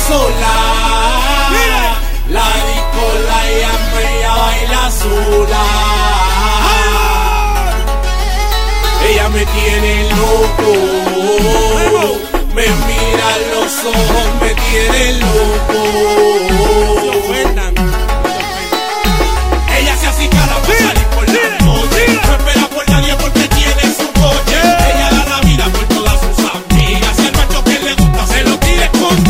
sola. La disco la llama, ella baila sola. Ella me tiene loco, me mira a los ojos.